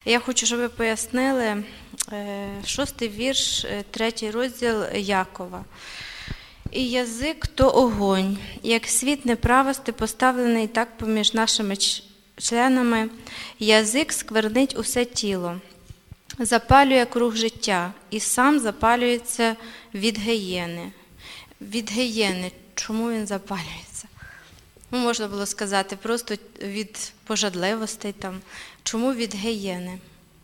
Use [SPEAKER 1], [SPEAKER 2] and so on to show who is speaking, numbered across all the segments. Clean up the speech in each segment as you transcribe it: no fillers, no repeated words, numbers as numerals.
[SPEAKER 1] Я хочу, щоб ви пояснили 6-й вірш, 3-й розділ Якова. «І язик – то огонь, як світ неправости поставлений так поміж нашими членами, язик сквернить усе тіло, запалює круг життя і сам запалюється від гієни». Від гієни. Чому він запалюється? Можна було сказати, просто від пожадливостей там. Чому від гієни?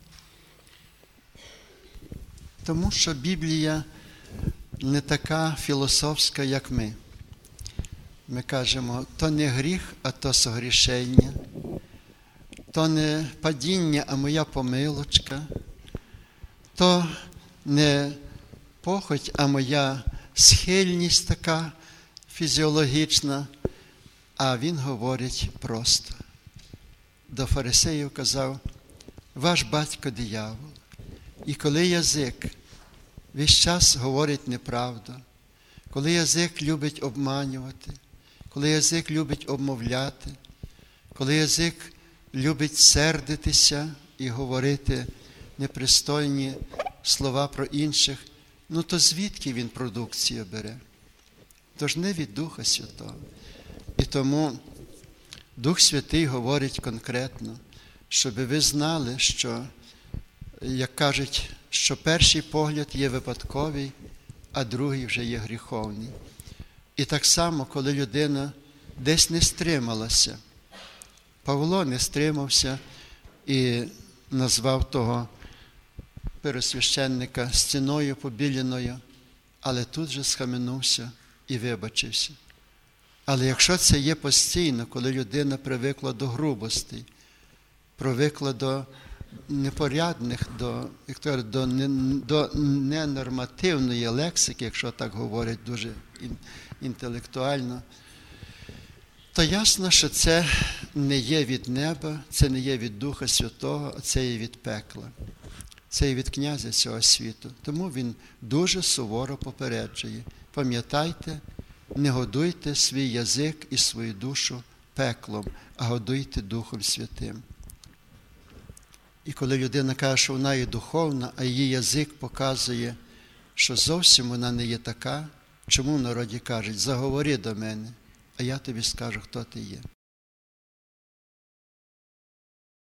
[SPEAKER 2] Тому що Біблія не така філософська, як ми. Ми кажемо, то не гріх, а то согрішення, то не падіння, а моя помилочка, то не похоть, а моя схильність така фізіологічна. А він говорить просто. До фарисеїв казав, ваш батько диявол. І коли язик весь час говорить неправду, коли язик любить обманювати, коли язик любить обмовляти, коли язик любить сердитися і говорити непристойні слова про інших, то звідки він продукцію бере? Тож не від Духа Святого. І тому Дух Святий говорить конкретно, щоб ви знали, що, як кажуть, що перший погляд є випадковий, а другий вже є гріховний. І так само, коли людина десь не стрималася, Павло не стримався і назвав того первосвященника стіною побіленою, але тут же схаменувся і вибачився. Але якщо це є постійно, коли людина привикла до грубостей, привикла до непорядних, до ненормативної лексики, якщо так говорять дуже інтелектуально, то ясно, що це не є від неба, це не є від Духа Святого, а це є від пекла. Це є від князя цього світу. Тому він дуже суворо попереджує. Пам'ятайте, не годуйте свій язик і свою душу пеклом, а годуйте Духом Святим. І коли людина каже, що вона є духовна, а її язик показує, що зовсім вона не є така, чому в народі кажуть, заговори до мене, а я тобі скажу, хто ти є.